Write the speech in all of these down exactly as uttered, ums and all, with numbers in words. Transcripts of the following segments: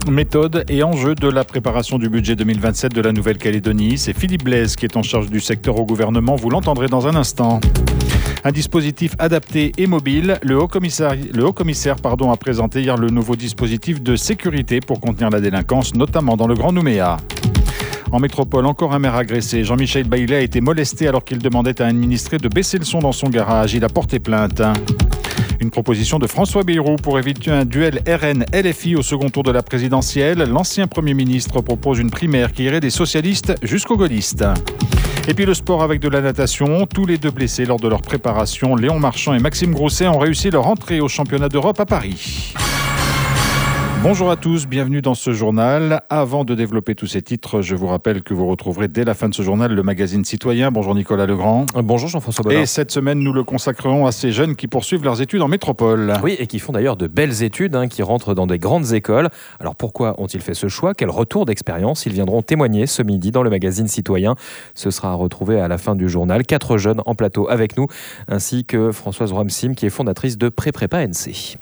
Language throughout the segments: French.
Méthode et enjeux de la préparation du budget deux mille vingt-sept de la Nouvelle-Calédonie. C'est Philippe Blaise qui est en charge du secteur au gouvernement. Vous l'entendrez dans un instant. Un dispositif adapté et mobile. Le haut-commissaire, le haut-commissaire pardon, a présenté hier le nouveau dispositif de sécurité pour contenir la délinquance, notamment dans le Grand Nouméa. En métropole, encore un maire agressé. Jean-Michel Baillet a été molesté alors qu'il demandait à un administré de baisser le son dans son garage. Il a porté plainte. Une proposition de François Bayrou pour éviter un duel R N L F I au second tour de la présidentielle. L'ancien Premier ministre propose une primaire qui irait des socialistes jusqu'aux gaullistes. Et puis le sport avec de la natation. Tous les deux blessés lors de leur préparation, Léon Marchand et Maxime Grousset, ont réussi leur entrée au championnat d'Europe à Paris. Bonjour à tous, bienvenue dans ce journal. Avant de développer tous ces titres, je vous rappelle que vous retrouverez dès la fin de ce journal le magazine Citoyen. Bonjour Nicolas Legrand. Bonjour Jean-François Bonnard. Et cette semaine, nous le consacrerons à ces jeunes qui poursuivent leurs études en métropole. Oui, et qui font d'ailleurs de belles études, hein, qui rentrent dans des grandes écoles. Alors pourquoi ont-ils fait ce choix ? Quel retour d'expérience ? Ils viendront témoigner ce midi dans le magazine Citoyen. Ce sera à retrouver à la fin du journal. Quatre jeunes en plateau avec nous, ainsi que Françoise Ramsim, qui est fondatrice de Pré-Prépa N C.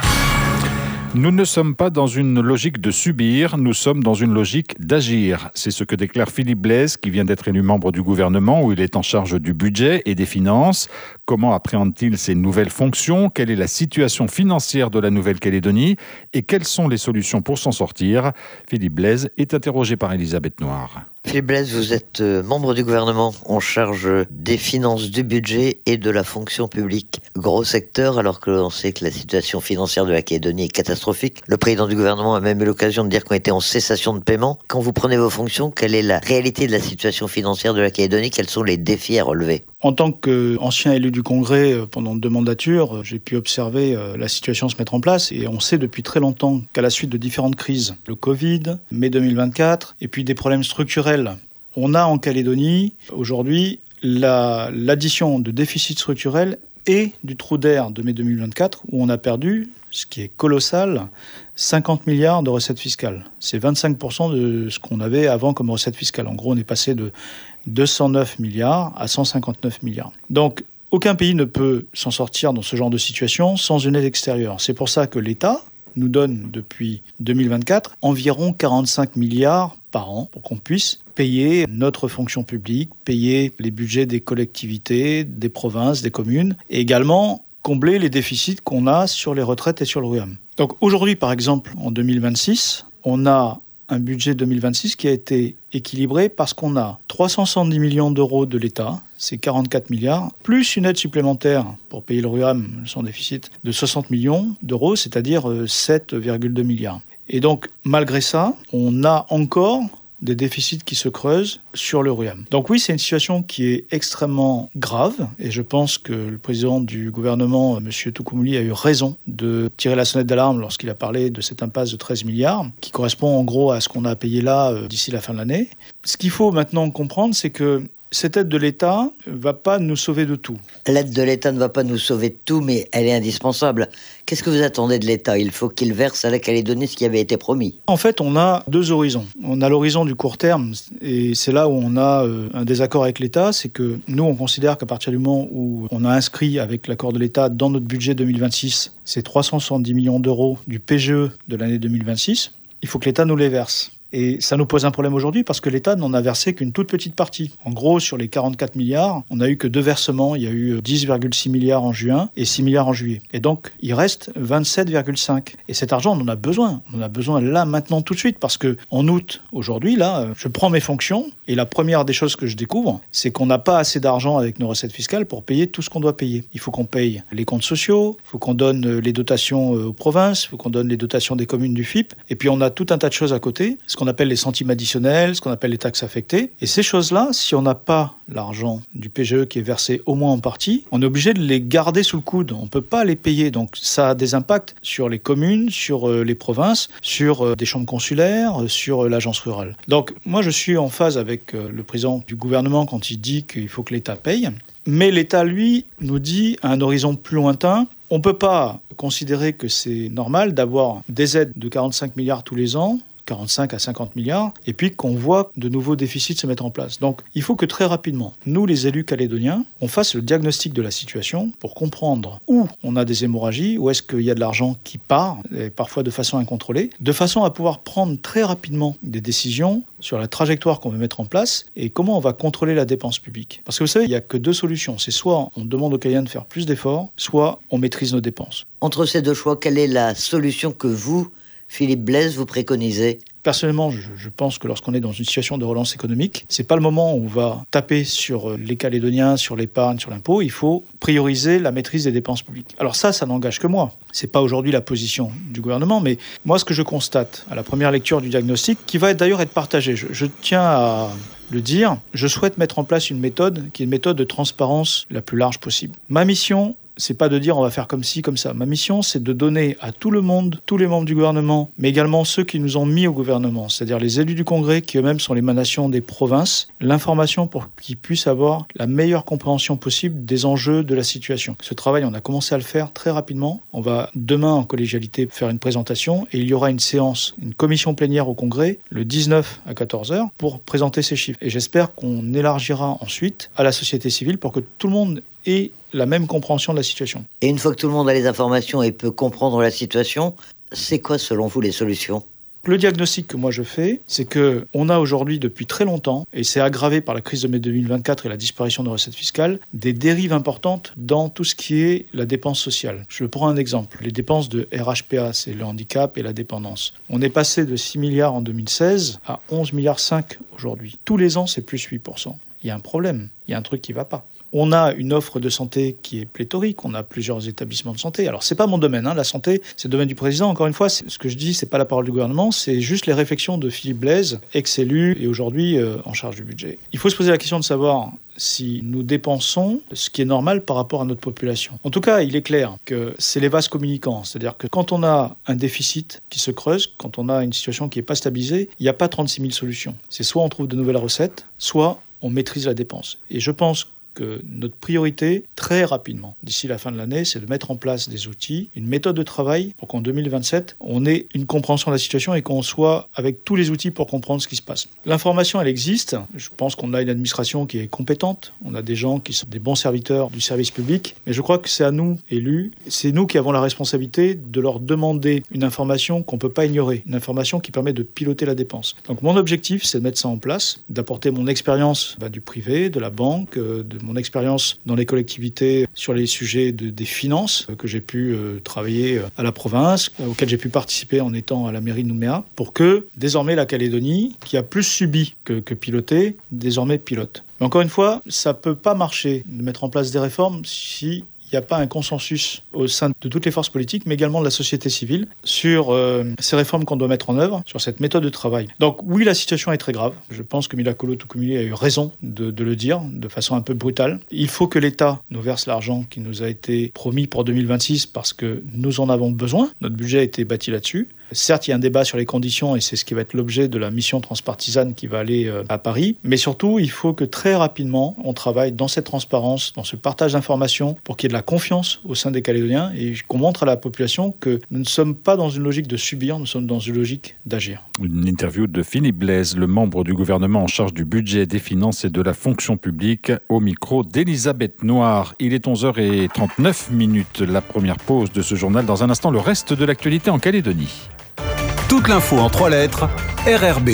Nous ne sommes pas dans une logique de subir, nous sommes dans une logique d'agir. C'est ce que déclare Philippe Blaise, qui vient d'être élu membre du gouvernement, où il est en charge du budget et des finances. Comment appréhende-t-il ces nouvelles fonctions ? Quelle est la situation financière de la Nouvelle-Calédonie ? Et quelles sont les solutions pour s'en sortir ? Philippe Blaise est interrogé par Elisabeth Noir. Philippe Blaise, vous êtes membre du gouvernement en charge des finances, du budget et de la fonction publique. Gros secteur, alors que l'on sait que la situation financière de la Calédonie est catastrophique. Le président du gouvernement a même eu l'occasion de dire qu'on était en cessation de paiement. Quand vous prenez vos fonctions, quelle est la réalité de la situation financière de la Calédonie ? Quels sont les défis à relever ? En tant qu'ancien élu du Congrès pendant deux mandatures, j'ai pu observer la situation se mettre en place et on sait depuis très longtemps qu'à la suite de différentes crises, le Covid, mai deux mille vingt-quatre, et puis des problèmes structurels, on a en Calédonie aujourd'hui la, l'addition de déficits structurels et du trou d'air de mai deux mille vingt-quatre où on a perdu, ce qui est colossal, cinquante milliards de recettes fiscales. C'est vingt-cinq pour cent de ce qu'on avait avant comme recettes fiscales. En gros, on est passé de deux cent neuf milliards à cent cinquante-neuf milliards. Donc, aucun pays ne peut s'en sortir dans ce genre de situation sans une aide extérieure. C'est pour ça que l'État nous donne depuis deux mille vingt-quatre environ quarante-cinq milliards par an pour qu'on puisse payer notre fonction publique, payer les budgets des collectivités, des provinces, des communes et également combler les déficits qu'on a sur les retraites et sur le R U A M. Donc aujourd'hui, par exemple, en deux mille vingt-six, on a un budget deux mille vingt-six qui a été équilibré parce qu'on a trois cent soixante-dix millions d'euros de l'État, c'est quarante-quatre milliards, plus une aide supplémentaire pour payer le R U A M, son déficit, de soixante millions d'euros, c'est-à-dire sept virgule deux milliards. Et donc, malgré ça, on a encore des déficits qui se creusent sur le R U A M. Donc oui, c'est une situation qui est extrêmement grave et je pense que le président du gouvernement, M. Toukoumli, a eu raison de tirer la sonnette d'alarme lorsqu'il a parlé de cette impasse de treize milliards qui correspond en gros à ce qu'on a payé là euh, d'ici la fin de l'année. Ce qu'il faut maintenant comprendre, c'est que cette aide de l'État ne va pas nous sauver de tout. L'aide de l'État ne va pas nous sauver de tout, mais elle est indispensable. Qu'est-ce que vous attendez de l'État ? Il faut qu'il verse à la Calédonie ce qui avait été promis. En fait, on a deux horizons. On a l'horizon du court terme, et c'est là où on a un désaccord avec l'État. C'est que nous, on considère qu'à partir du moment où on a inscrit avec l'accord de l'État dans notre budget deux mille vingt-six, ces trois cent soixante-dix millions d'euros du P G E de l'année deux mille vingt-six, il faut que l'État nous les verse. Et ça nous pose un problème aujourd'hui parce que l'État n'en a versé qu'une toute petite partie. En gros, sur les quarante-quatre milliards, on n'a eu que deux versements. Il y a eu dix virgule six milliards en juin et six milliards en juillet. Et donc, il reste vingt-sept virgule cinq. Et cet argent, on en a besoin. On en a besoin là, maintenant, tout de suite. Parce que en août, aujourd'hui, là, je prends mes fonctions et la première des choses que je découvre, c'est qu'on n'a pas assez d'argent avec nos recettes fiscales pour payer tout ce qu'on doit payer. Il faut qu'on paye les comptes sociaux, il faut qu'on donne les dotations aux provinces, il faut qu'on donne les dotations des communes du F I P. Et puis, on a tout un tas de choses à côté. Ce qu'on appelle les centimes additionnels, ce qu'on appelle les taxes affectées. Et ces choses-là, si on n'a pas l'argent du P G E qui est versé au moins en partie, on est obligé de les garder sous le coude. On ne peut pas les payer. Donc ça a des impacts sur les communes, sur les provinces, sur des chambres consulaires, sur l'agence rurale. Donc moi, je suis en phase avec le président du gouvernement quand il dit qu'il faut que l'État paye. Mais l'État, lui, nous dit à un horizon plus lointain, on ne peut pas considérer que c'est normal d'avoir des aides de quarante-cinq milliards tous les ans, quarante-cinq à cinquante milliards, et puis qu'on voit de nouveaux déficits se mettre en place. Donc il faut que très rapidement, nous les élus calédoniens, on fasse le diagnostic de la situation pour comprendre où on a des hémorragies, où est-ce qu'il y a de l'argent qui part, et parfois de façon incontrôlée, de façon à pouvoir prendre très rapidement des décisions sur la trajectoire qu'on veut mettre en place et comment on va contrôler la dépense publique. Parce que vous savez, il n'y a que deux solutions. C'est soit on demande aux Calédoniens de faire plus d'efforts, soit on maîtrise nos dépenses. Entre ces deux choix, quelle est la solution que vous, Philippe Blaise, vous préconisez ? Personnellement, je, je pense que lorsqu'on est dans une situation de relance économique, c'est pas le moment où on va taper sur les Calédoniens, sur l'épargne, sur l'impôt. Il faut prioriser la maîtrise des dépenses publiques. Alors ça, ça n'engage que moi. C'est pas aujourd'hui la position du gouvernement, mais moi, ce que je constate à la première lecture du diagnostic, qui va d'ailleurs être partagé, je, je tiens à le dire, je souhaite mettre en place une méthode qui est une méthode de transparence la plus large possible. Ma mission, c'est pas de dire on va faire comme ci, comme ça. Ma mission, c'est de donner à tout le monde, tous les membres du gouvernement, mais également ceux qui nous ont mis au gouvernement, c'est-à-dire les élus du Congrès, qui eux-mêmes sont l'émanation des provinces, l'information pour qu'ils puissent avoir la meilleure compréhension possible des enjeux de la situation. Ce travail, on a commencé à le faire très rapidement. On va demain, en collégialité, faire une présentation et il y aura une séance, une commission plénière au Congrès, le dix-neuf à quatorze heures, pour présenter ces chiffres. Et j'espère qu'on élargira ensuite à la société civile pour que tout le monde ait la même compréhension de la situation. Et une fois que tout le monde a les informations et peut comprendre la situation, c'est quoi selon vous les solutions ? Le diagnostic que moi je fais, c'est que on a aujourd'hui depuis très longtemps, et c'est aggravé par la crise de mai deux mille vingt-quatre et la disparition de recettes fiscales, des dérives importantes dans tout ce qui est la dépense sociale. Je prends un exemple. Les dépenses de R H P A, c'est le handicap et la dépendance. On est passé de six milliards en deux mille seize à onze virgule cinq milliards aujourd'hui. Tous les ans, c'est plus huit pour cent. Il y a un problème, il y a un truc qui ne va pas. On a une offre de santé qui est pléthorique, on a plusieurs établissements de santé. Alors, c'est pas mon domaine, hein, la santé, c'est le domaine du président. Encore une fois, c'est, ce que je dis, c'est pas la parole du gouvernement, c'est juste les réflexions de Philippe Blaise, ex-élu et aujourd'hui euh, en charge du budget. Il faut se poser la question de savoir si nous dépensons ce qui est normal par rapport à notre population. En tout cas, il est clair que c'est les vases communicants. C'est-à-dire que quand on a un déficit qui se creuse, quand on a une situation qui n'est pas stabilisée, il n'y a pas trente-six mille solutions. C'est soit on trouve de nouvelles recettes, soit on maîtrise la dépense. Et je pense que notre priorité, très rapidement, d'ici la fin de l'année, c'est de mettre en place des outils, une méthode de travail pour qu'en deux mille vingt-sept, on ait une compréhension de la situation et qu'on soit avec tous les outils pour comprendre ce qui se passe. L'information, elle existe. Je pense qu'on a une administration qui est compétente. On a des gens qui sont des bons serviteurs du service public. Mais je crois que c'est à nous, élus, c'est nous qui avons la responsabilité de leur demander une information qu'on ne peut pas ignorer, une information qui permet de piloter la dépense. Donc mon objectif, c'est de mettre ça en place, d'apporter mon expérience bah, du privé, de la banque, de mon expérience dans les collectivités sur les sujets de, des finances, que j'ai pu euh, travailler à la province, auquel j'ai pu participer en étant à la mairie de Nouméa, pour que désormais la Calédonie, qui a plus subi que, que piloté, désormais pilote. Mais encore une fois, ça ne peut pas marcher de mettre en place des réformes si il n'y a pas un consensus au sein de toutes les forces politiques, mais également de la société civile, sur euh, ces réformes qu'on doit mettre en œuvre, sur cette méthode de travail. Donc oui, la situation est très grave. Je pense que Mila Kolo-Tukumuli a eu raison de, de le dire, de façon un peu brutale. Il faut que l'État nous verse l'argent qui nous a été promis pour deux mille vingt-six, parce que nous en avons besoin. Notre budget a été bâti là-dessus. Certes, il y a un débat sur les conditions et c'est ce qui va être l'objet de la mission transpartisane qui va aller à Paris. Mais surtout, il faut que très rapidement, on travaille dans cette transparence, dans ce partage d'informations pour qu'il y ait de la confiance au sein des Calédoniens et qu'on montre à la population que nous ne sommes pas dans une logique de subir, nous sommes dans une logique d'agir. Une interview de Philippe Blaise, le membre du gouvernement en charge du budget, des finances et de la fonction publique, au micro d'Elisabeth Noir. Il est onze heures trente-neuf, la première pause de ce journal. Dans un instant, le reste de l'actualité en Calédonie. Toute l'info en trois lettres, R R B.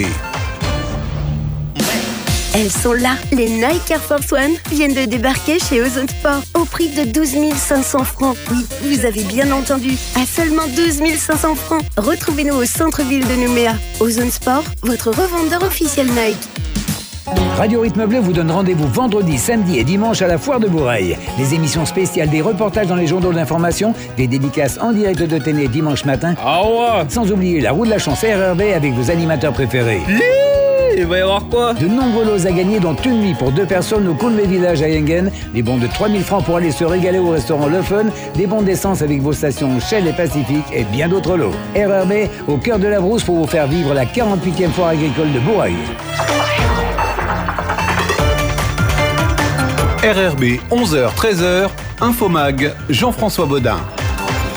Elles sont là. Les Nike Air Force One viennent de débarquer chez Ozone Sport au prix de douze mille cinq cents francs. Oui, vous avez bien entendu, à seulement douze mille cinq cents francs. Retrouvez-nous au centre-ville de Nouméa. Ozone Sport, votre revendeur officiel Nike. Radio Rythme Bleu vous donne rendez-vous vendredi, samedi et dimanche à la Foire de Bourail. Des émissions spéciales, des reportages dans les journaux d'information, des dédicaces en direct de Téné dimanche matin. Ah ouais. Sans oublier la roue de la chance R R B avec vos animateurs préférés. Il va y avoir quoi? De nombreux lots à gagner, dont une nuit pour deux personnes au Koulmé Village à Yengen, des bons de trois mille francs pour aller se régaler au restaurant Le Fun, des bons d'essence avec vos stations Shell et Pacifique et bien d'autres lots. R R B, au cœur de la brousse pour vous faire vivre la quarante-huitième foire agricole de Bourail. R R B, onze heures treize, Infomag, Jean-François Baudin.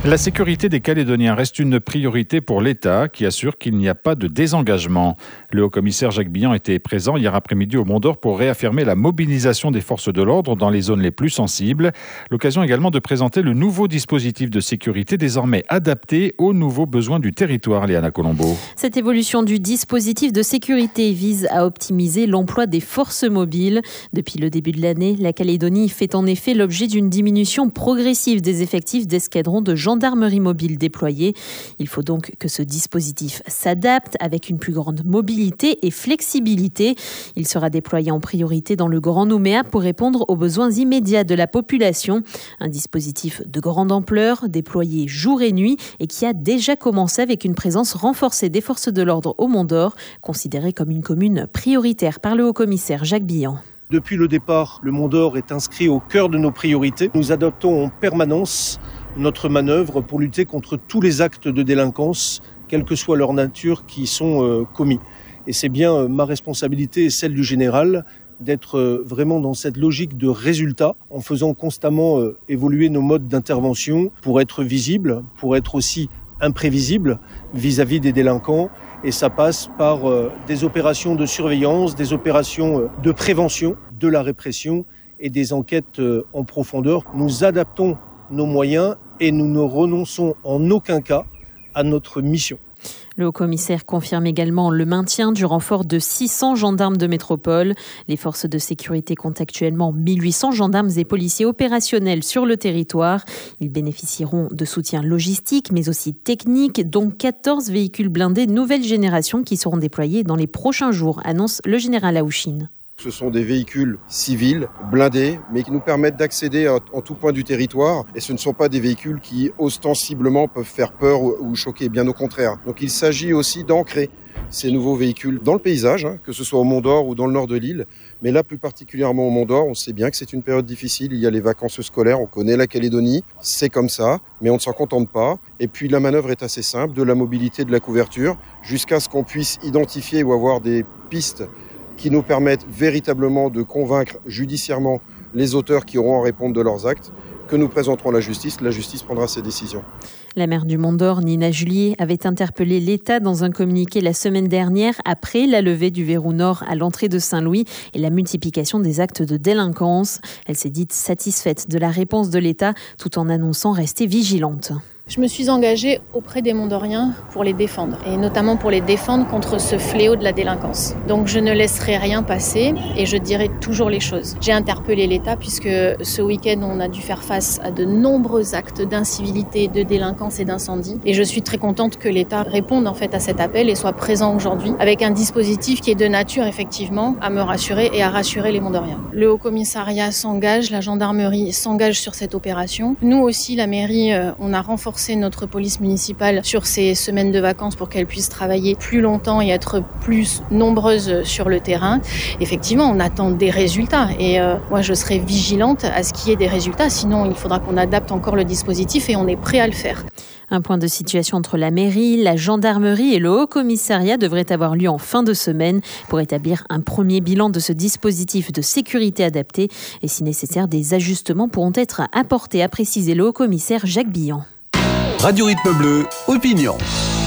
La sécurité des Calédoniens reste une priorité pour l'État qui assure qu'il n'y a pas de désengagement. Le haut-commissaire Jacques Billan était présent hier après-midi au Mont d'Or pour réaffirmer la mobilisation des forces de l'ordre dans les zones les plus sensibles. L'occasion également de présenter le nouveau dispositif de sécurité désormais adapté aux nouveaux besoins du territoire. Léana Colombo. Cette évolution du dispositif de sécurité vise à optimiser l'emploi des forces mobiles. Depuis le début de l'année, la Calédonie fait en effet l'objet d'une diminution progressive des effectifs d'escadrons de gendarmerie mobile déployés. Il faut donc que ce dispositif s'adapte avec une plus grande mobilité et flexibilité. Il sera déployé en priorité dans le Grand Nouméa pour répondre aux besoins immédiats de la population. Un dispositif de grande ampleur, déployé jour et nuit et qui a déjà commencé avec une présence renforcée des forces de l'ordre au Mont d'Or, considérée comme une commune prioritaire par le haut-commissaire Jacques Billan. Depuis le départ, le Mont d'Or est inscrit au cœur de nos priorités. Nous adoptons en permanence notre manœuvre pour lutter contre tous les actes de délinquance, quelle que soit leur nature, qui sont euh, commis. Et c'est bien euh, ma responsabilité et celle du général d'être euh, vraiment dans cette logique de résultat, en faisant constamment euh, évoluer nos modes d'intervention pour être visibles, pour être aussi imprévisibles vis-à-vis des délinquants. Et ça passe par euh, des opérations de surveillance, des opérations euh, de prévention, de la répression et des enquêtes euh, en profondeur. Nous adaptons nos moyens et nous ne renonçons en aucun cas à notre mission. Le haut-commissaire confirme également le maintien du renfort de six cents gendarmes de métropole. Les forces de sécurité comptent actuellement mille huit cents gendarmes et policiers opérationnels sur le territoire. Ils bénéficieront de soutien logistique mais aussi technique, dont quatorze véhicules blindés nouvelle génération qui seront déployés dans les prochains jours, annonce le général Aouchine. Ce sont des véhicules civils, blindés, mais qui nous permettent d'accéder en tout point du territoire. Et ce ne sont pas des véhicules qui, ostensiblement, peuvent faire peur ou choquer, bien au contraire. Donc il s'agit aussi d'ancrer ces nouveaux véhicules dans le paysage, hein, que ce soit au Mont d'Or ou dans le nord de l'île. Mais là, plus particulièrement au Mont d'Or, on sait bien que c'est une période difficile. Il y a les vacances scolaires, on connaît la Calédonie, c'est comme ça, mais on ne s'en contente pas. Et puis la manœuvre est assez simple, de la mobilité, de la couverture, jusqu'à ce qu'on puisse identifier ou avoir des pistes qui nous permettent véritablement de convaincre judiciairement les auteurs qui auront à répondre de leurs actes, que nous présenterons à la justice. La justice prendra ses décisions. La maire du Mont d'Or, Nina Julier, avait interpellé l'État dans un communiqué la semaine dernière après la levée du verrou nord à l'entrée de Saint-Louis et la multiplication des actes de délinquance. Elle s'est dite satisfaite de la réponse de l'État tout en annonçant rester vigilante. Je me suis engagée auprès des Mont-d'Oriens pour les défendre, et notamment pour les défendre contre ce fléau de la délinquance. Donc je ne laisserai rien passer et je dirai toujours les choses. J'ai interpellé l'État puisque ce week-end on a dû faire face à de nombreux actes d'incivilité, de délinquance et d'incendie. Et je suis très contente que l'État réponde en fait à cet appel et soit présent aujourd'hui avec un dispositif qui est de nature effectivement à me rassurer et à rassurer les Mont-d'Oriens. Le Haut-Commissariat s'engage, la gendarmerie s'engage sur cette opération. Nous aussi, la mairie, on a renforcé notre police municipale sur ces semaines de vacances pour qu'elle puisse travailler plus longtemps et être plus nombreuse sur le terrain. Effectivement, on attend des résultats et euh, moi je serai vigilante à ce qu'il y ait des résultats, sinon il faudra qu'on adapte encore le dispositif et on est prêt à le faire. Un point de situation entre la mairie, la gendarmerie et le haut-commissariat devrait avoir lieu en fin de semaine pour établir un premier bilan de ce dispositif de sécurité adapté et si nécessaire, des ajustements pourront être apportés, a précisé le haut-commissaire Jacques Billan. Radio Rythme Bleu, opinion.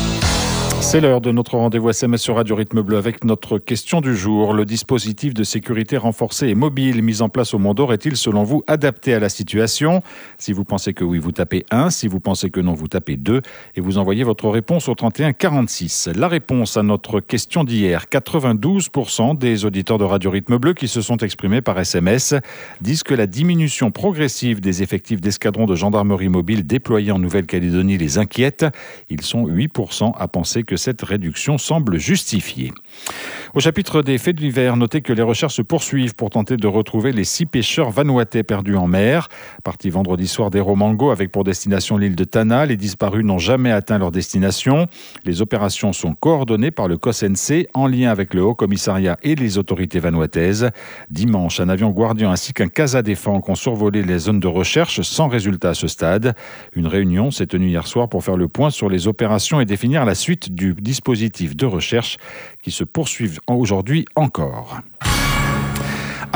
C'est l'heure de notre rendez-vous S M S sur Radio Rythme Bleu avec notre question du jour. Le dispositif de sécurité renforcé et mobile mis en place au Mont d'Or est-il selon vous adapté à la situation ? Si vous pensez que oui, vous tapez un. Si vous pensez que non, vous tapez deux. Et vous envoyez votre réponse au trente et un quarante-six. La réponse à notre question d'hier, quatre-vingt-douze pour cent des auditeurs de Radio Rythme Bleu qui se sont exprimés par S M S disent que la diminution progressive des effectifs d'escadrons de gendarmerie mobile déployés en Nouvelle-Calédonie les inquiète. Ils sont huit pour cent à penser que cette réduction semble justifiée. Au chapitre des faits divers, notez que les recherches se poursuivent pour tenter de retrouver les six pêcheurs vanuatais perdus en mer. Partis vendredi soir d'Eromango avec pour destination l'île de Tana, les disparus n'ont jamais atteint leur destination. Les opérations sont coordonnées par le C O S N C en lien avec le Haut-Commissariat et les autorités vanuataises. Dimanche, un avion Guardian ainsi qu'un Casadéfense ont survolé les zones de recherche sans résultat à ce stade. Une réunion s'est tenue hier soir pour faire le point sur les opérations et définir la suite du dispositif de recherche qui se poursuivent aujourd'hui encore.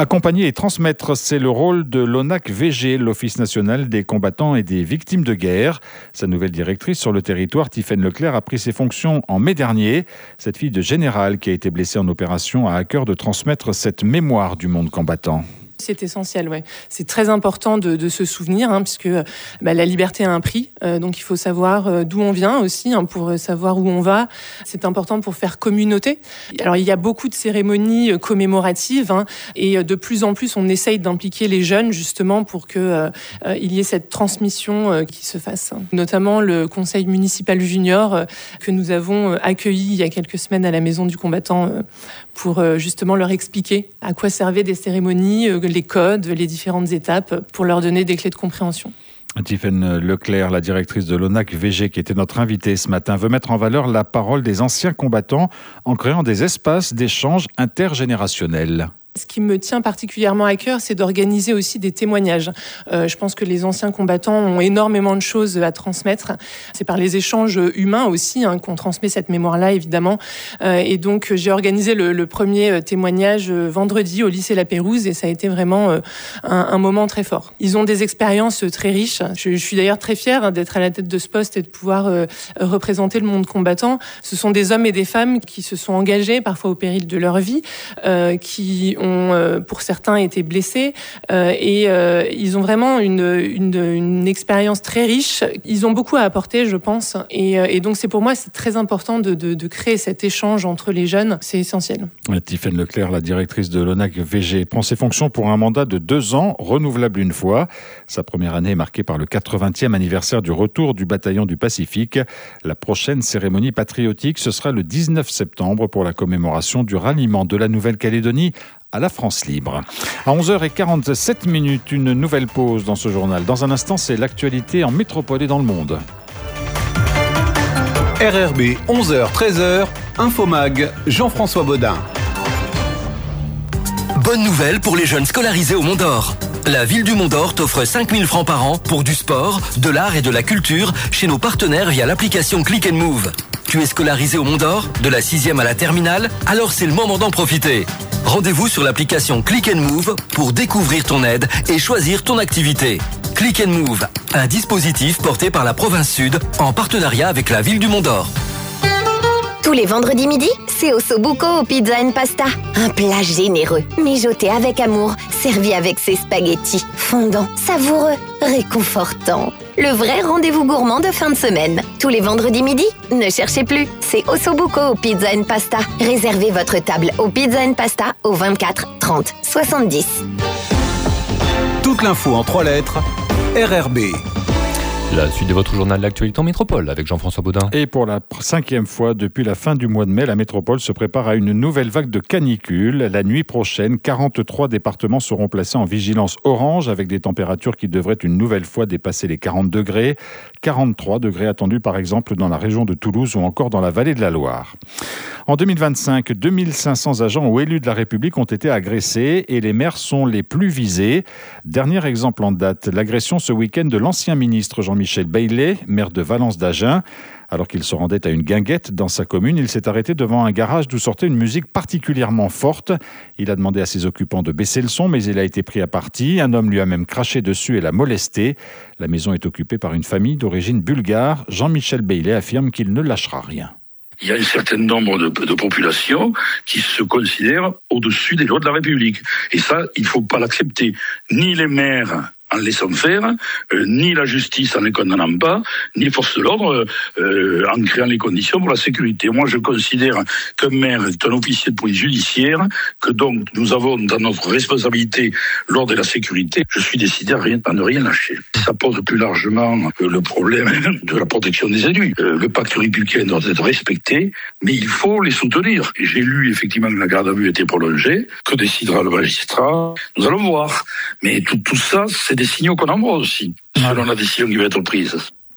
Accompagner et transmettre, c'est le rôle de l'ONAC-V G, l'Office national des combattants et des victimes de guerre. Sa nouvelle directrice sur le territoire, Tiffaine Leclerc, a pris ses fonctions en mai dernier. Cette fille de général qui a été blessée en opération a à cœur de transmettre cette mémoire du monde combattant. C'est essentiel, ouais. C'est très important de, de se souvenir, hein, puisque bah, la liberté a un prix. Euh, donc il faut savoir euh, d'où on vient aussi, hein, pour savoir où on va. C'est important pour faire communauté. Alors il y a beaucoup de cérémonies euh, commémoratives, hein, et euh, de plus en plus on essaye d'impliquer les jeunes justement pour que euh, euh, il y ait cette transmission euh, qui se fasse. Notamment le conseil municipal junior euh, que nous avons euh, accueilli il y a quelques semaines à la maison du combattant euh, pour euh, justement leur expliquer à quoi servaient des cérémonies, euh, les codes, les différentes étapes, pour leur donner des clés de compréhension. Tiffaine Leclerc, la directrice de l'ONAC-V G, qui était notre invitée ce matin, veut mettre en valeur la parole des anciens combattants en créant des espaces d'échange intergénérationnels. Ce qui me tient particulièrement à cœur, c'est d'organiser aussi des témoignages. Euh, je pense que les anciens combattants ont énormément de choses à transmettre. C'est par les échanges humains aussi, hein, qu'on transmet cette mémoire-là, évidemment. Euh, et donc, j'ai organisé le, le premier témoignage vendredi au lycée La Pérouse, et ça a été vraiment euh, un, un moment très fort. Ils ont des expériences très riches. Je, je suis d'ailleurs très fière, hein, d'être à la tête de ce poste et de pouvoir euh, représenter le monde combattant. Ce sont des hommes et des femmes qui se sont engagés, parfois au péril de leur vie, euh, qui ont, euh, pour certains, été blessés, euh, et euh, ils ont vraiment une, une, une expérience très riche. Ils ont beaucoup à apporter, je pense, et, euh, et donc c'est pour moi c'est très important de, de, de créer cet échange entre les jeunes, c'est essentiel. Tiffaine Leclerc, la directrice de l'ONAC-V G, prend ses fonctions pour un mandat de deux ans, renouvelable une fois. Sa première année est marquée par le quatre-vingtième anniversaire du retour du bataillon du Pacifique. La prochaine cérémonie patriotique, ce sera le dix-neuf septembre pour la commémoration du ralliement de la Nouvelle-Calédonie à la France libre. À onze heures quarante-sept minutes, une nouvelle pause dans ce journal. Dans un instant, c'est l'actualité en métropole et dans le monde. R R B, onze heures treize heures, Infomag, Jean-François Baudin. Bonne nouvelle pour les jeunes scolarisés au Mont d'Or. La ville du Mont d'Or t'offre cinq mille francs par an pour du sport, de l'art et de la culture chez nos partenaires via l'application Click and Move. Tu es scolarisé au Mont d'Or, de la sixième à la terminale, alors c'est le moment d'en profiter. Rendez-vous sur l'application Click and Move pour découvrir ton aide et choisir ton activité. Click and Move, un dispositif porté par la province Sud en partenariat avec la ville du Mont d'Or. Tous les vendredis midi, c'est Ossobuco au Pizza and Pasta. Un plat généreux, mijoté avec amour, servi avec ses spaghettis, fondants, savoureux, réconfortants. Le vrai rendez-vous gourmand de fin de semaine. Tous les vendredis midi, ne cherchez plus, c'est Ossobuco au Pizza and Pasta. Réservez votre table au Pizza and Pasta au vingt-quatre trente soixante-dix. Toute l'info en trois lettres, R R B. La suite de votre journal de l'actualité en métropole avec Jean-François Baudin. Et pour la cinquième fois depuis la fin du mois de mai, la métropole se prépare à une nouvelle vague de canicule. La nuit prochaine, quarante-trois départements seront placés en vigilance orange avec des températures qui devraient une nouvelle fois dépasser les quarante degrés. quarante-trois degrés attendus par exemple dans la région de Toulouse ou encore dans la vallée de la Loire. En deux mille vingt-cinq, deux mille cinq cents agents ou élus de la République ont été agressés et les maires sont les plus visés. Dernier exemple en date, l'agression ce week-end de l'ancien ministre Jean-Michel Baillet, maire de Valence d'Agen. Alors qu'il se rendait à une guinguette dans sa commune, il s'est arrêté devant un garage d'où sortait une musique particulièrement forte. Il a demandé à ses occupants de baisser le son, mais il a été pris à partie. Un homme lui a même craché dessus et l'a molesté. La maison est occupée par une famille d'origine bulgare. Jean-Michel Baillet affirme qu'il ne lâchera rien. Il y a un certain nombre de, de populations qui se considèrent au-dessus des lois de la République. Et ça, il ne faut pas l'accepter. Ni les maires en laissant faire, euh, ni la justice en les condamnant pas, ni les forces de l'ordre euh, en créant les conditions pour la sécurité. Moi, je considère qu'un maire est un officier de police judiciaire, que donc nous avons dans notre responsabilité l'ordre et la sécurité. Je suis décidé à, rien, à ne rien lâcher. Ça pose plus largement euh, le problème de la protection des élus. Euh, le pacte républicain doit être respecté, mais il faut les soutenir. Et j'ai lu effectivement que la garde à vue était prolongée. Que décidera le magistrat? Nous allons voir. Mais tout, tout ça, c'est des signaux qu'on envoie aussi, selon la décision qui va être prise.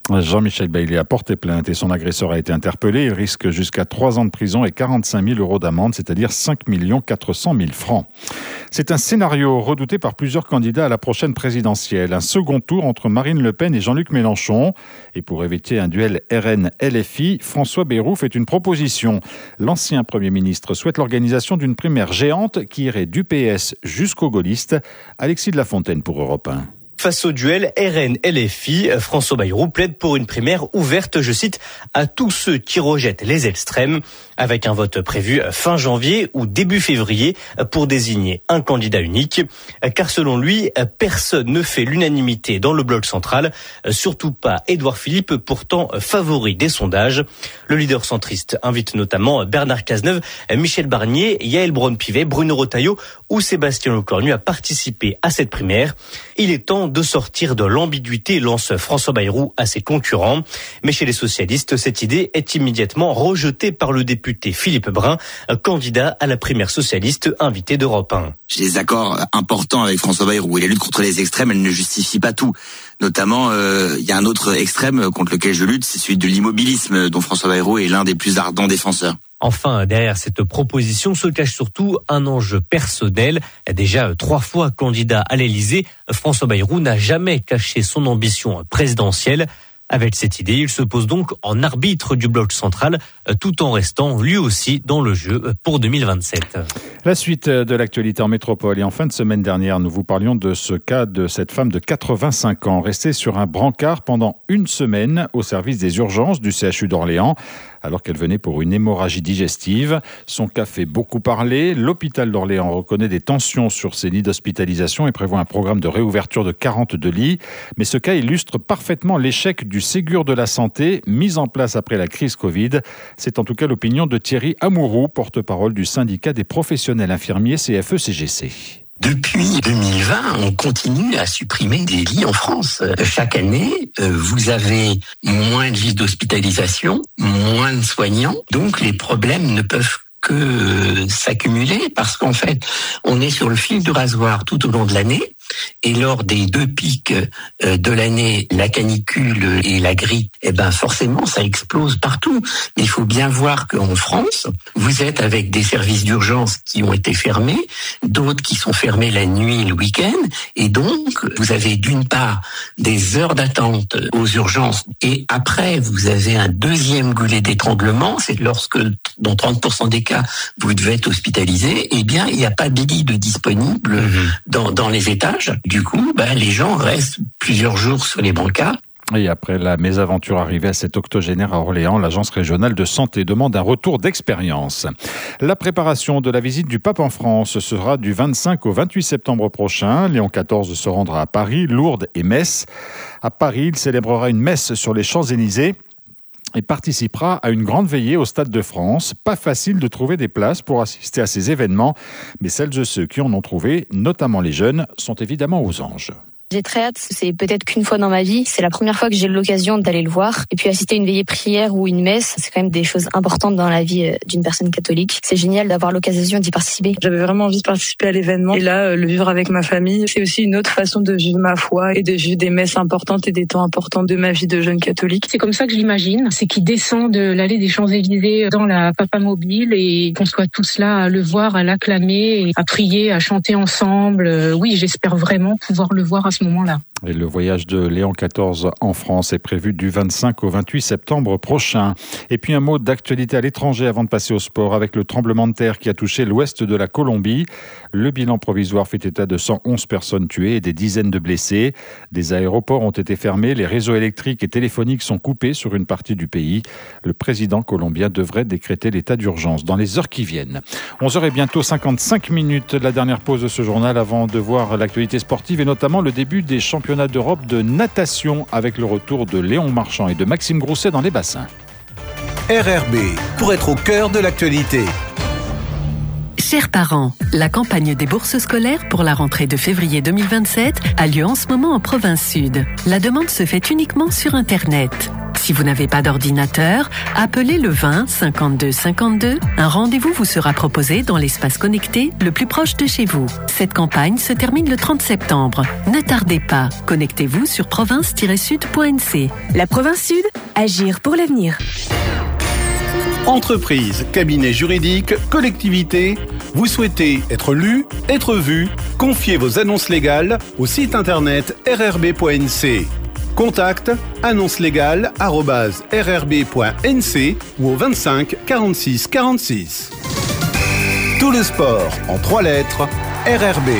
Jean-Michel Bailey a porté plainte et son agresseur a été interpellé. Il risque jusqu'à trois ans de prison et quarante-cinq mille euros d'amende, c'est-à-dire cinq millions quatre cent mille francs. C'est un scénario redouté par plusieurs candidats à la prochaine présidentielle. Un second tour entre Marine Le Pen et Jean-Luc Mélenchon. Et pour éviter un duel R N L F I, François Bayrou fait une proposition. L'ancien Premier ministre souhaite l'organisation d'une primaire géante qui irait du P S jusqu'aux gaullistes. Alexis de la Fontaine pour Europe un. Face au duel R N L F I, François Bayrou plaide pour une primaire ouverte, je cite, à tous ceux qui rejettent les extrêmes, avec un vote prévu fin janvier ou début février pour désigner un candidat unique. Car selon lui, personne ne fait l'unanimité dans le bloc central, surtout pas Édouard Philippe, pourtant favori des sondages. Le leader centriste invite notamment Bernard Cazeneuve, Michel Barnier, Yaël Braun-Pivet, Bruno Retailleau ou Sébastien Lecornu à participer à cette primaire. Il est temps de sortir de l'ambiguïté, lance François Bayrou à ses concurrents. Mais chez les socialistes, cette idée est immédiatement rejetée par le député Philippe Brun, candidat à la primaire socialiste invité d'Europe un. J'ai des accords importants avec François Bayrou et la lutte contre les extrêmes, elle ne justifie pas tout. Notamment, euh, il y a un autre extrême contre lequel je lutte, c'est celui de l'immobilisme dont François Bayrou est l'un des plus ardents défenseurs. Enfin, derrière cette proposition se cache surtout un enjeu personnel. Déjà trois fois candidat à l'Élysée, François Bayrou n'a jamais caché son ambition présidentielle. Avec cette idée, il se pose donc en arbitre du bloc central, tout en restant lui aussi dans le jeu pour deux mille vingt-sept. La suite de l'actualité en métropole. Et en fin de semaine dernière, nous vous parlions de ce cas de cette femme de quatre-vingt-cinq ans, restée sur un brancard pendant une semaine au service des urgences du C H U d'Orléans, alors qu'elle venait pour une hémorragie digestive. Son cas fait beaucoup parler. L'hôpital d'Orléans reconnaît des tensions sur ses lits d'hospitalisation et prévoit un programme de réouverture de quarante-deux lits. Mais ce cas illustre parfaitement l'échec du Ségur de la santé, mis en place après la crise Covid. C'est en tout cas l'opinion de Thierry Amourou, porte-parole du syndicat des professionnels infirmiers C F E C G C. Depuis deux mille vingt, on continue à supprimer des lits en France. Chaque année, vous avez moins de lits d'hospitalisation, moins de soignants, donc les problèmes ne peuvent que s'accumuler parce qu'en fait, on est sur le fil du rasoir tout au long de l'année et lors des deux pics de l'année, la canicule et la grippe, eh ben forcément, ça explose partout. Mais il faut bien voir qu'en France, vous êtes avec des services d'urgence qui ont été fermés, d'autres qui sont fermés la nuit et le week-end, et donc vous avez d'une part des heures d'attente aux urgences et après vous avez un deuxième goulet d'étranglement, c'est lorsque dans trente pour cent des cas vous devez être hospitalisé, eh bien il n'y a pas de lit de disponible mmh. dans, dans les étages. Du coup, ben, les gens restent plusieurs jours sur les brancards. Et après la mésaventure arrivée à cet octogénaire à Orléans, l'Agence régionale de santé demande un retour d'expérience. La préparation de la visite du pape en France sera du vingt-cinq au vingt-huit septembre prochain. Léon quatorze se rendra à Paris, Lourdes et Metz. À Paris, il célébrera une messe sur les Champs-Élysées et participera à une grande veillée au Stade de France. Pas facile de trouver des places pour assister à ces événements, mais celles et ceux qui en ont trouvé, notamment les jeunes, sont évidemment aux anges. J'ai très hâte, c'est peut-être qu'une fois dans ma vie, c'est la première fois que j'ai l'occasion d'aller le voir. Et puis assister à une veillée prière ou une messe, c'est quand même des choses importantes dans la vie d'une personne catholique. C'est génial d'avoir l'occasion d'y participer. J'avais vraiment envie de participer à l'événement et là, le vivre avec ma famille, c'est aussi une autre façon de vivre ma foi et de vivre des messes importantes et des temps importants de ma vie de jeune catholique. C'est comme ça que je l'imagine, c'est qu'il descend de l'allée des Champs-Élysées dans la Papamobile et qu'on soit tous là à le voir, à l'acclamer, à prier, à chanter ensemble. Oui, j'espère vraiment pouvoir le voir à ce moment-là. Et le voyage de Léon quatorze en France est prévu du vingt-cinq au vingt-huit septembre prochain. Et puis un mot d'actualité à l'étranger avant de passer au sport avec le tremblement de terre qui a touché l'ouest de la Colombie. Le bilan provisoire fait état de cent onze personnes tuées et des dizaines de blessés. Des aéroports ont été fermés, les réseaux électriques et téléphoniques sont coupés sur une partie du pays. Le président colombien devrait décréter l'état d'urgence dans les heures qui viennent. onze heures et bientôt cinquante-cinq minutes, la dernière pause de ce journal avant de voir l'actualité sportive et notamment le début des championnats d'Europe de natation avec le retour de Léon Marchand et de Maxime Grousset dans les bassins. R R B, pour être au cœur de l'actualité. Chers parents, la campagne des bourses scolaires pour la rentrée de février deux mille vingt-sept a lieu en ce moment en province sud. La demande se fait uniquement sur Internet. Si vous n'avez pas d'ordinateur, appelez le vingt cinquante-deux cinquante-deux. Un rendez-vous vous sera proposé dans l'espace connecté le plus proche de chez vous. Cette campagne se termine le trente septembre. Ne tardez pas. Connectez-vous sur province tiret sud point n c. La Province Sud, agir pour l'avenir. Entreprise, cabinet juridique, collectivité, vous souhaitez être lu, être vu, confiez vos annonces légales au site internet r r b point n c. Contact annonce légale arobase r r b point n c ou au vingt-cinq quarante-six quarante-six. Tout le sport en trois lettres, R R B.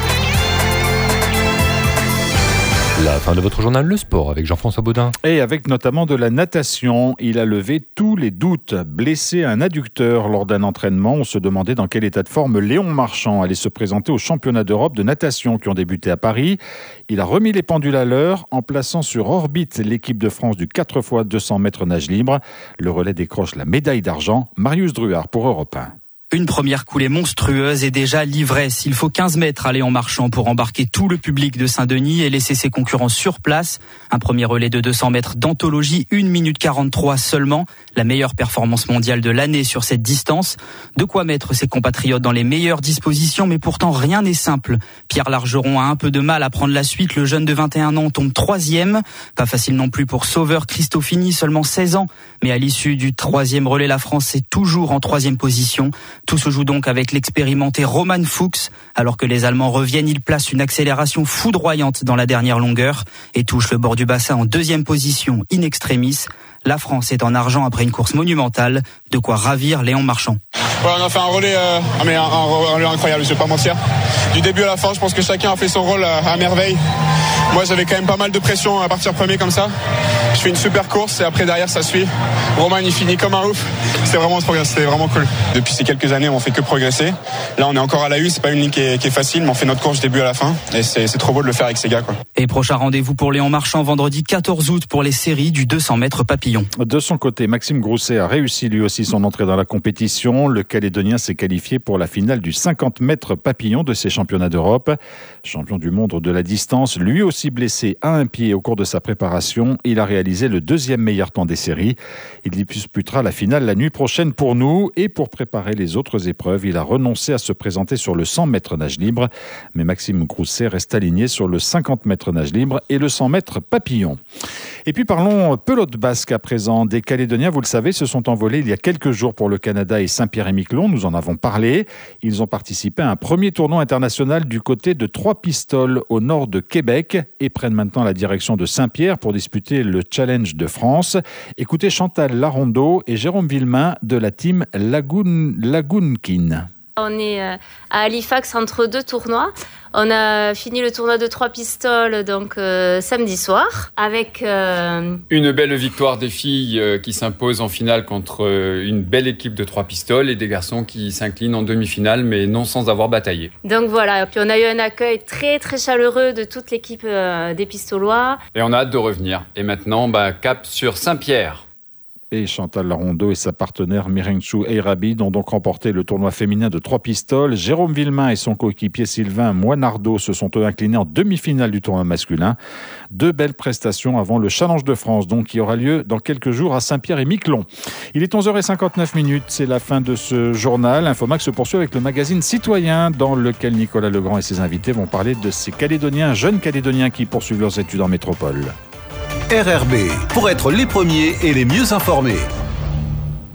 La fin de votre journal Le Sport avec Jean-François Baudin. Et avec notamment de la natation. Il a levé tous les doutes. Blessé à un adducteur lors d'un entraînement, on se demandait dans quel état de forme Léon Marchand allait se présenter aux championnats d'Europe de natation qui ont débuté à Paris. Il a remis les pendules à l'heure en plaçant sur orbite l'équipe de France du quatre fois deux cents mètres nage libre. Le relais décroche la médaille d'argent. Marius Druard pour Europe un. Une première coulée monstrueuse et déjà l'ivresse. Il faut quinze mètres à Léon Marchand pour embarquer tout le public de Saint-Denis et laisser ses concurrents sur place. Un premier relais de deux cents mètres d'anthologie, une minute quarante-trois seulement. La meilleure performance mondiale de l'année sur cette distance. De quoi mettre ses compatriotes dans les meilleures dispositions, mais pourtant rien n'est simple. Pierre Largeron a un peu de mal à prendre la suite. Le jeune de vingt et un ans tombe troisième. Pas facile non plus pour Sauveur Christofini, seulement seize ans. Mais à l'issue du troisième relais, la France est toujours en troisième position. Tout se joue donc avec l'expérimenté Roman Fuchs. Alors que les Allemands reviennent, il place une accélération foudroyante dans la dernière longueur et touche le bord du bassin en deuxième position in extremis. La France est en argent après une course monumentale, de quoi ravir Léon Marchand. Ouais, on a fait un relais, euh, mais un, un, un relais incroyable, je vais pas mentir. Du début à la fin, je pense que chacun a fait son rôle à, à merveille. Moi, j'avais quand même pas mal de pression à partir premier comme ça. Je fais une super course et après derrière ça suit. Roman il finit comme un ouf. C'était vraiment trop bien, c'était vraiment cool. Depuis ces quelques années, on fait que progresser. Là, on est encore à la U, c'est pas une ligne qui est, qui est facile, mais on fait notre course du début à la fin et c'est, c'est trop beau de le faire avec ces gars, quoi. Et prochain rendez-vous pour Léon Marchand vendredi quatorze août pour les séries du deux cents mètres papillon. De son côté, Maxime Grousset a réussi lui aussi son entrée dans la compétition. Le Calédonien s'est qualifié pour la finale du cinquante mètres papillon de ces championnats d'Europe. Champion du monde de la distance, lui aussi blessé à un pied au cours de sa préparation. Il a réalisé le deuxième meilleur temps des séries. Il disputera la finale la nuit prochaine pour nous. Et pour préparer les autres épreuves, il a renoncé à se présenter sur le cent mètres nage libre. Mais Maxime Grousset reste aligné sur le cinquante mètres nage libre et le cent mètres papillon. Et puis parlons pelote basque à présent. Des Calédoniens, vous le savez, se sont envolés il y a quelques jours pour le Canada et Saint-Pierre-et-Miquelon. Nous en avons parlé. Ils ont participé à un premier tournoi international du côté de Trois-Pistoles au nord de Québec et prennent maintenant la direction de Saint-Pierre pour disputer le Challenge de France. Écoutez Chantal Larondeau et Jérôme Villemain de la team Lagoon, Lagoonkin. On est à Halifax entre deux tournois. On a fini le tournoi de Trois-Pistoles donc euh, samedi soir avec euh... une belle victoire des filles euh, qui s'imposent en finale contre euh, une belle équipe de Trois-Pistoles et des garçons qui s'inclinent en demi-finale mais non sans avoir bataillé. Donc voilà, puis on a eu un accueil très très chaleureux de toute l'équipe euh, des Pistolois. Et on a hâte de revenir. Et maintenant, bah, cap sur Saint-Pierre. Et Chantal Larondeau et sa partenaire Mirenchou Eirabi ont donc remporté le tournoi féminin de Trois-Pistoles. Jérôme Villemain et son coéquipier Sylvain Moinardeau se sont eux inclinés en demi-finale du tournoi masculin. Deux belles prestations avant le Challenge de France, donc qui aura lieu dans quelques jours à Saint-Pierre-et-Miquelon. Il est onze heures cinquante-neuf minutes, c'est la fin de ce journal. Infomax se poursuit avec le magazine Citoyen, dans lequel Nicolas Legrand et ses invités vont parler de ces Calédoniens, jeunes Calédoniens qui poursuivent leurs études en métropole. R R B, pour être les premiers et les mieux informés.